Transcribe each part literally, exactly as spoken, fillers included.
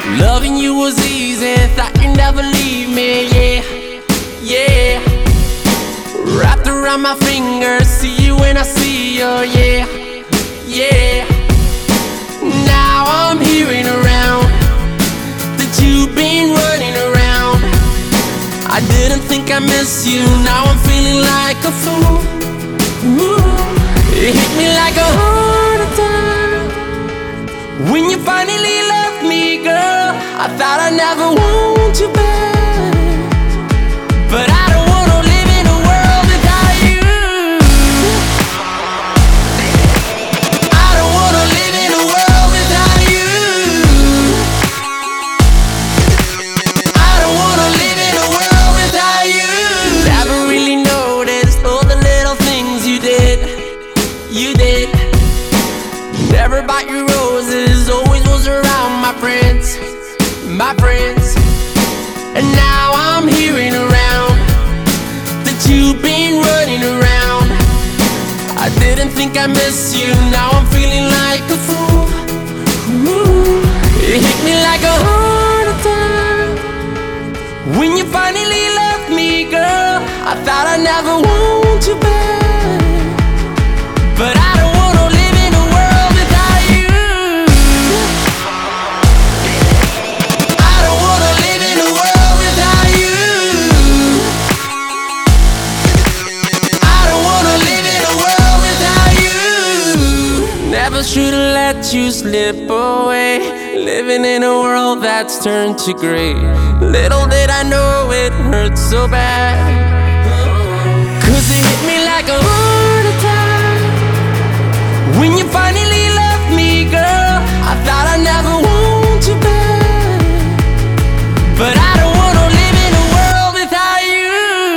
Loving you was easy, thought you'd never leave me, yeah, yeah. Wrapped around my finger, see you when I see you, yeah, yeah. Now I'm hearing around that you've been running around. I didn't think I miss you, now I'm feeling like a fool. Ooh. It hit me like a heart attack when you finally left me, girl. I thought I'd never want you back, but I don't wanna live in a world without you. I don't wanna live in a world without you. I don't wanna live in a world without you. Never really noticed all the little things you did, you did. Never bought you roses, always was around my friends, my friends. And now I'm hearing around that you've been running around. I didn't think I miss you, now I'm feeling like a fool. Ooh. It hit me like a heart attack when you finally left me, girl. I thought I'd never want you back, but I don't wanna live in a world without you. I don't wanna live in a world without you. I don't wanna live in a world without you. Never should've let you slip away, living in a world that's turned to gray. Little did I know it hurt so bad, 'cause it hit me like a heart attack when you finally left me, girl. I thought I'd never want you back, but I don't wanna live in a world without you.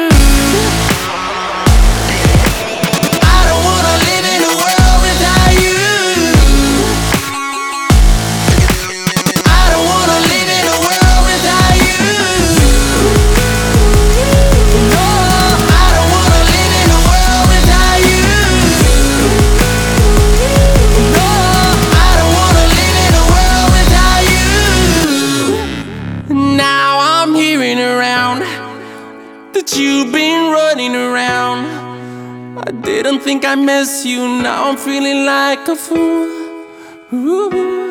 I don't wanna live in a world without you. I don't wanna live in a world without you. No, I don't wanna live in a world without you. No, I don't wanna live in a world without you. Now I'm hearing around that you've been running around. I didn't think I miss you, now I'm feeling like a fool. Ooh.